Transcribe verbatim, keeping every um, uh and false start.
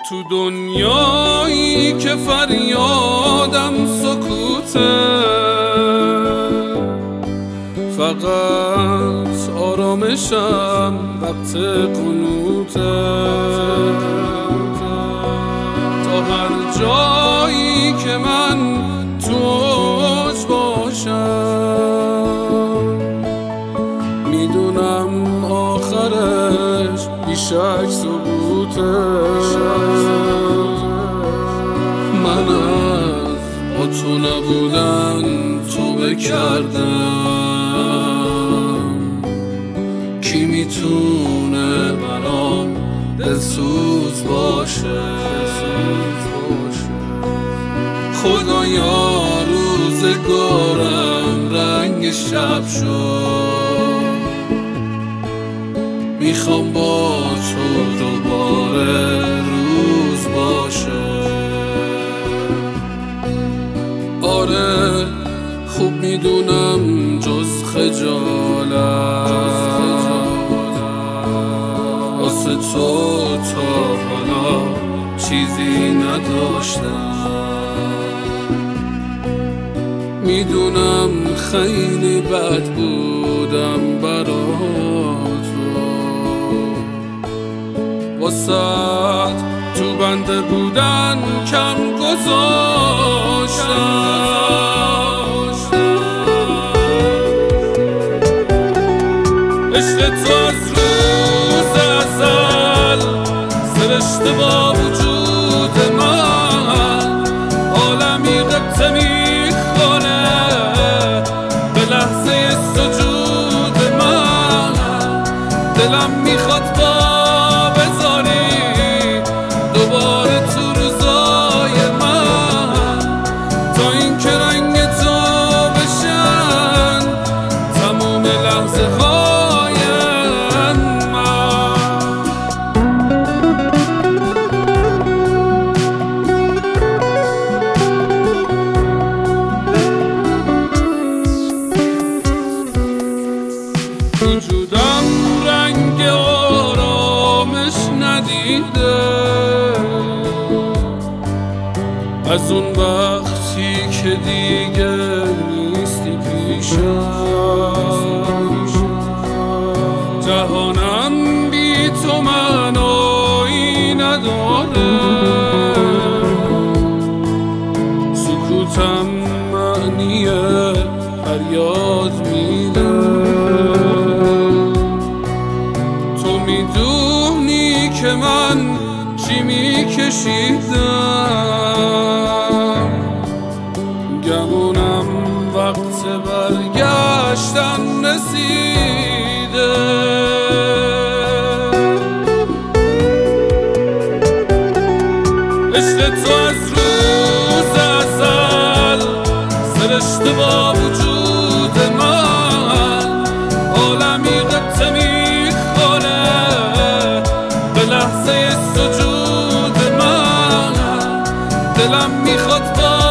تو دنیایی که فریادم سکوته، فقط آرامشم وقت قنوته. تا هر جایی که من تو اوج باشم، میدونم آخرش بیشک ثبوته. من از با تو نبودن تو بکردم، کی میتونه برام دلسوز باشه؟ خدایا روزگارم رنگ شب شد، میخوام با تو دوباره روز باشه. آره خوب میدونم جز خجالت واسه تو تا حالا چیزی نداشتم. میدونم خیلی بد بودم برا تو، واسه تو بنده بودن کم گذاشتم. عشق تو از روز ازل سرشته با وجود من، عالمی قبطه میخوره به لحظه سجود من. دلم میخواد با بذاری دوباره تو روزای من، تا این که رنگ تو بشن تموم لحظه های من. وجودم رنگ آرامش ندیده از اون وقتی که دیگه نیستی پیشم. جهانم بی تو معنایی نداره، سکوتم معنی فریاد میده. تو میدونی که من چی میکشیدم، گمونم وقت برگشتن رسیده. عشق تو از روز ازل سرشته با وجود من، عالمی قبطه میخوره به لحظه سجود من. دلم میخواد با